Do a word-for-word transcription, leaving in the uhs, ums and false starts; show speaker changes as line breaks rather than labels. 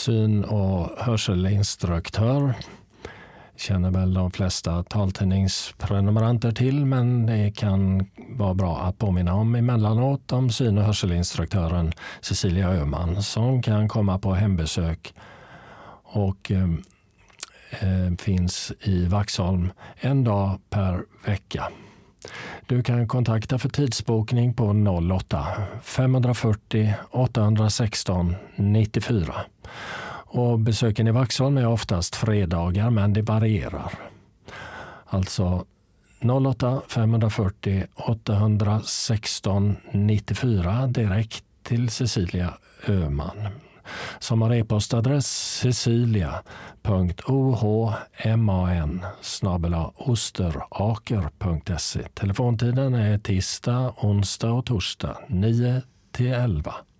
syn- och hörselinstruktör. Känner väl de flesta taltidningsprenumeranter till, men det kan vara bra att påminna om emellanåt om syn- och hörselinstruktören Cecilia Öhman som kan komma på hembesök och eh, finns i Vaxholm en dag per vecka. Du kan kontakta för tidsbokning på noll åtta fem fyrtio åtta sexton nittiofyra. Och besöken i Vaxholm är oftast fredagar, men det varierar. Alltså noll åtta fem fyrtio åtta sexton nittiofyra direkt till Cecilia Öhman, som har e-postadress cecilia punkt ohman snabel-a osteraker punkt se. Telefontiden är tisdag, onsdag och torsdag nio till elva.